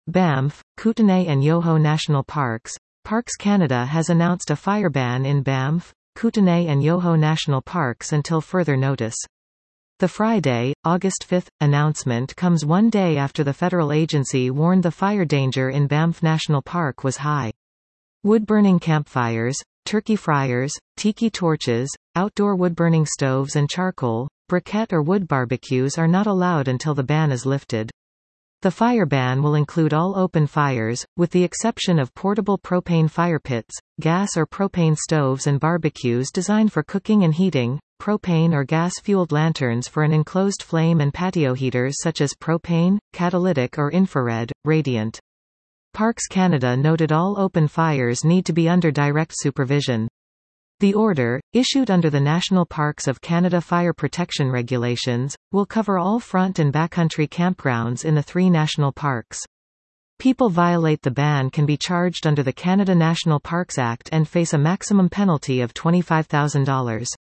Banff, Kootenay and Yoho National Parks. Parks Canada has announced a fire ban in Banff, Kootenay and Yoho National Parks until further notice. The Friday, August 5, announcement comes one day after the federal agency warned the fire danger in Banff National Park was high. Wood-burning campfires, turkey fryers, tiki torches, outdoor wood-burning stoves and charcoal, briquette or wood barbecues are not allowed until the ban is lifted. The fire ban will include all open fires, with the exception of portable propane fire pits, gas or propane stoves and barbecues designed for cooking and heating, propane or gas-fueled lanterns for an enclosed flame and patio heaters such as propane, catalytic or infrared, radiant. Parks Canada noted all open fires need to be under direct supervision. The order, issued under the National Parks of Canada Fire Protection Regulations, will cover all front and backcountry campgrounds in the 3 national parks. People violate the ban can be charged under the Canada National Parks Act and face a maximum penalty of $25,000.